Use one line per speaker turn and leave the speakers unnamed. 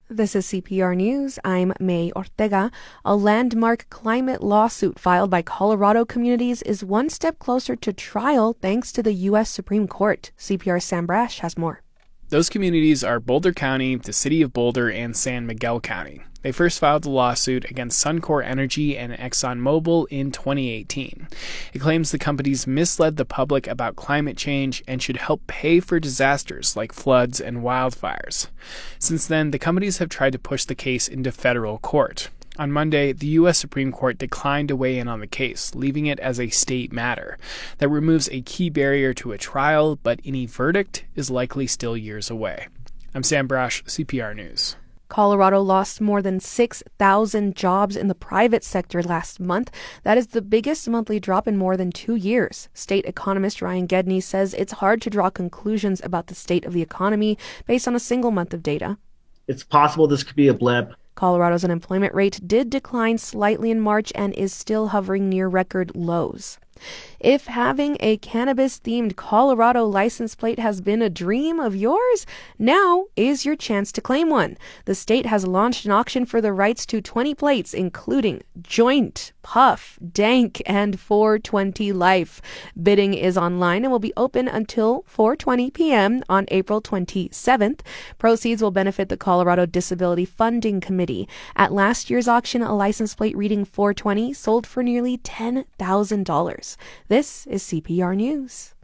This is CPR News. I'm May Ortega. A landmark climate lawsuit filed by Colorado communities is one step closer to trial thanks to the U.S. Supreme Court. CPR's Sam Brash has more.
Those communities are Boulder County, the City of Boulder, and San Miguel County. They first filed the lawsuit against Suncor Energy and ExxonMobil in 2018. It claims the companies misled the public about climate change and should help pay for disasters like floods and wildfires. Since then, the companies have tried to push the case into federal court. On Monday, the U.S. Supreme Court declined to weigh in on the case, leaving it as a state matter. That removes a key barrier to a trial, but any verdict is likely still years away. I'm Sam Brash, CPR News.
Colorado lost more than 6,000 jobs in the private sector last month. That is the biggest monthly drop in more than 2 years. State economist Ryan Gedney says it's hard to draw conclusions about the state of the economy based on a single month of data.
It's possible this could be a blip.
Colorado's unemployment rate did decline slightly in March and is still hovering near record lows. If having a cannabis-themed Colorado license plate has been a dream of yours, now is your chance to claim one. The state has launched an auction for the rights to 20 plates, including Joint, Puff, Dank, and 420 Life. Bidding is online and will be open until 4:20 p.m. on April 27th. Proceeds will benefit the Colorado Disability Funding Committee. At last year's auction, a license plate reading 420 sold for nearly $10,000. This is CPR News.